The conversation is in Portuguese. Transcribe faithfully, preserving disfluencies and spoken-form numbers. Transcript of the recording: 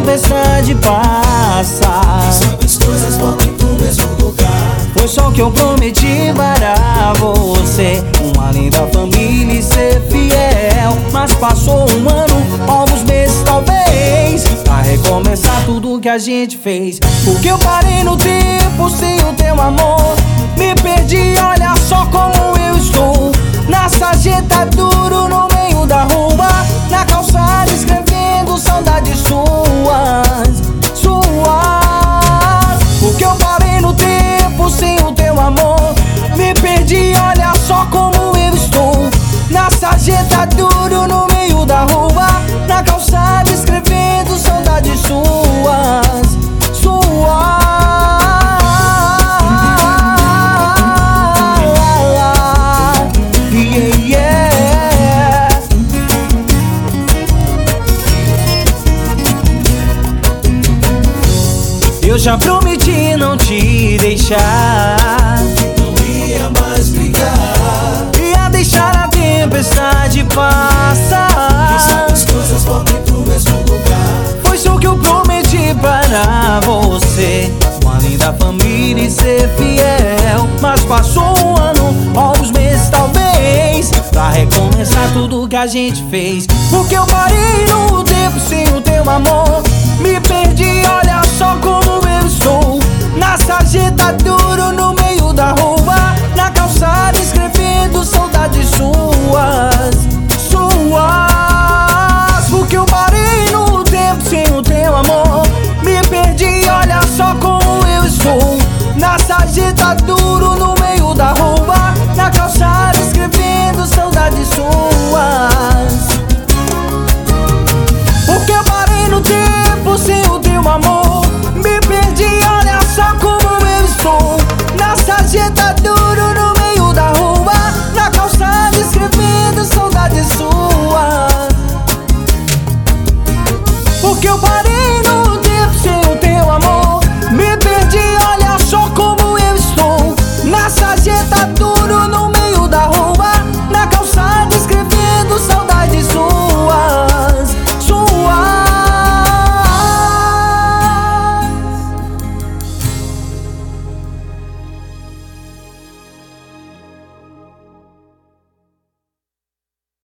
tempestade passa, sabe as coisas voltam pro mesmo lugar. foi só o que eu prometi para você, uma linda família e ser fiel. Mas passou um ano, alguns meses talvez, pra recomeçar tudo que a gente fez. Porque eu parei no tempo sem o teu amor, me perdi, olha só como eu estou. Na sarjeta duro no meio da rua, na calçada escrevendo saudades suas, suas. Porque eu parei no tempo sem o teu amor, me perdi, olha só como eu estou. Na sarjeta duro no meio da rua, na calçada escrevendo saudades suas, suas. Eu já prometi não te deixar, Não ia mais brigar, ia deixar a tempestade passar. sabe as coisas voltam pro mesmo lugar. Foi só o que eu prometi para você, uma linda família e ser fiel. Mas passou um ano, alguns meses talvez, pra recomeçar tudo que a gente fez. Porque eu parei no tempo sem o teu amor, me perdi, olha só como eu estou. Na sarjeta duro no meio da rua, na calçada escrevendo saudades suas.